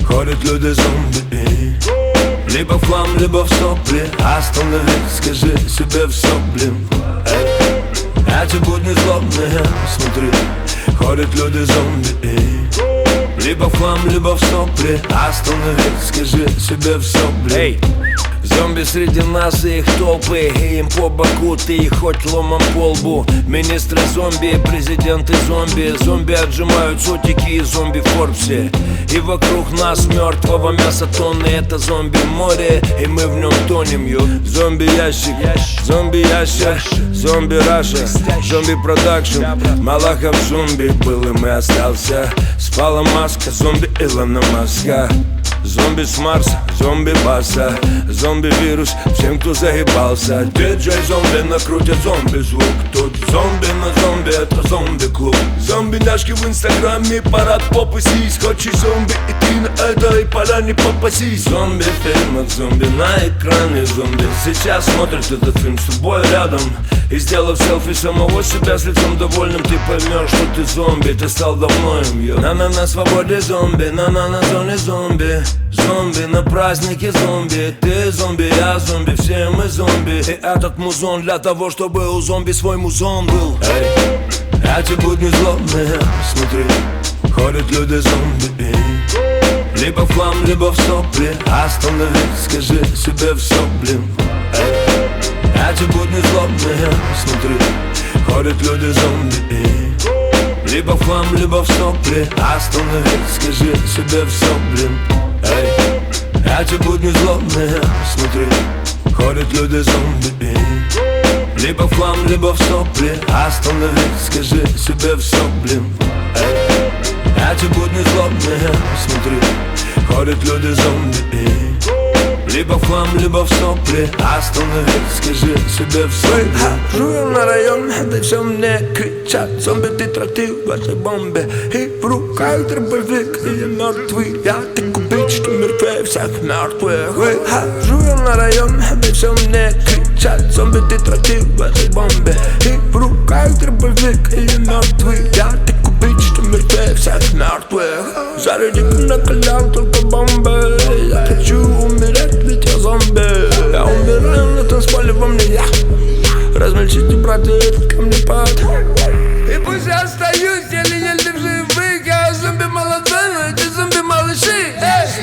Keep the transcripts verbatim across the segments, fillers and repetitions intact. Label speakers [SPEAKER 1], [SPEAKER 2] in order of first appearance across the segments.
[SPEAKER 1] Ходят люди-зомби, либо в хлам, либо в сопли. Остановись, скажи себе все, блин. Эй, эти будни злобные, смотри. Ходят люди-зомби, либо в хлам, либо в сопли. Остановись, скажи себе все, блин. Эй, зомби среди нас и их толпы, и им по боку ты и хоть ломом по лбу. Министры зомби, президенты зомби. Зомби отжимают сотики и зомби в Форбсе. И вокруг нас мертвого мяса тонны. Это зомби-море, и мы в нем тонем, ё. Зомби-ящик, зомби-ящик, зомби-раша, зомби-продакшн. Малахов зомби был им и остался. Спала маска, зомби Илона Маска. Зомби с Марса, зомби баса, зомби-вирус всем, кто загибался. Диджей зомби накрутит зомби-звук. Тут зомби на зомби, это зомби-клуб. Зомби-няшки в инстаграме, парад попы сись. Хочешь зомби, и ты на этой поляне попасись. Зомби в фильмах, зомби на экране, зомби сейчас смотрит этот фильм с тобой рядом. И сделав селфи самого себя с лицом довольным, ты поймешь, что ты зомби, ты стал давно им, ё. На-на на свободе зомби, на-на на зоне зомби. Зомби на празднике зомби. Ты зомби, я зомби, все мы зомби. И этот музон для того, чтобы у зомби свой музон был. Эй, эти будни злобные, смотри. Ходят люди-зомби, либо в хлам, либо в сопли. Остановись, скажи себе все, блин. Эй, эти будни злобные, смотри. Ходят люди-зомби, либо в хлам, либо в сопли. Остановись, скажи себе все, блин. Эй, эти будни злобные, смотри. Ходят люди-зомби, либо в хлам, либо в сопли. Остановись, скажи себе все, блин. Эй, эти будни злобные, смотри. Ходят люди-зомби, либо в хлам, либо в сопли. Остановись, скажи себе все.
[SPEAKER 2] Хожу я на район, да и все мне кричат: зомби, ты тротил в этой бомбе. И в руках дробовик, и я мертвый. Я так убить, что мертвее всех мертвых. Хожу я на район, да и все мне кричат: зомби, ты тротил в этой бомбе. И в руках дробовик, и я мертвый. Я так убить, что мертвее всех мертвых. Заряди накалял только бомбы. Я хочу умереть, ведь я зомби. Я умираю на танцполе, во мне я. Размельчите, браты, этот камнепад. И пусть я остаюсь еле-еле в живых. Я зомби молодой, но эти зомби-малыши.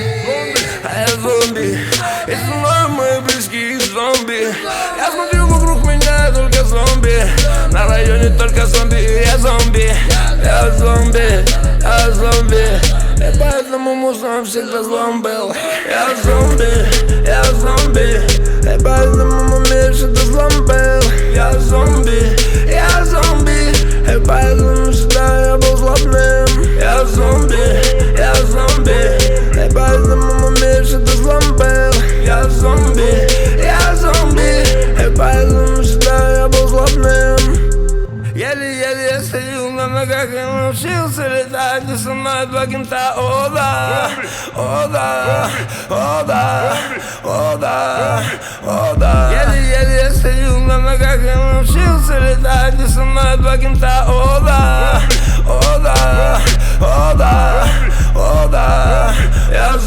[SPEAKER 2] А я зомби, и со мной мои близкие зомби. Я смотрю, вокруг меня только зомби. На районе только зомби, и я зомби. Я зомби, я зомби. И поэтому музон всегда злом был. Я зомби, я зомби. И поэтому мой мир всегда злом был. Я зомби, я зомби. И поэтому всегда я был злобным. Я зомби, я зомби. И поэтому мой мир всегда злом был. Я зомби, я зомби. И поэтому всегда я был злобным. Еле-еле я стою на ногах и научился летать. И со мной два кента, о да, о да, о да, о да, о да. Еле-еле я стою на ногах и научился летать. И со мной два кента, о да, о да, о да, о да. Я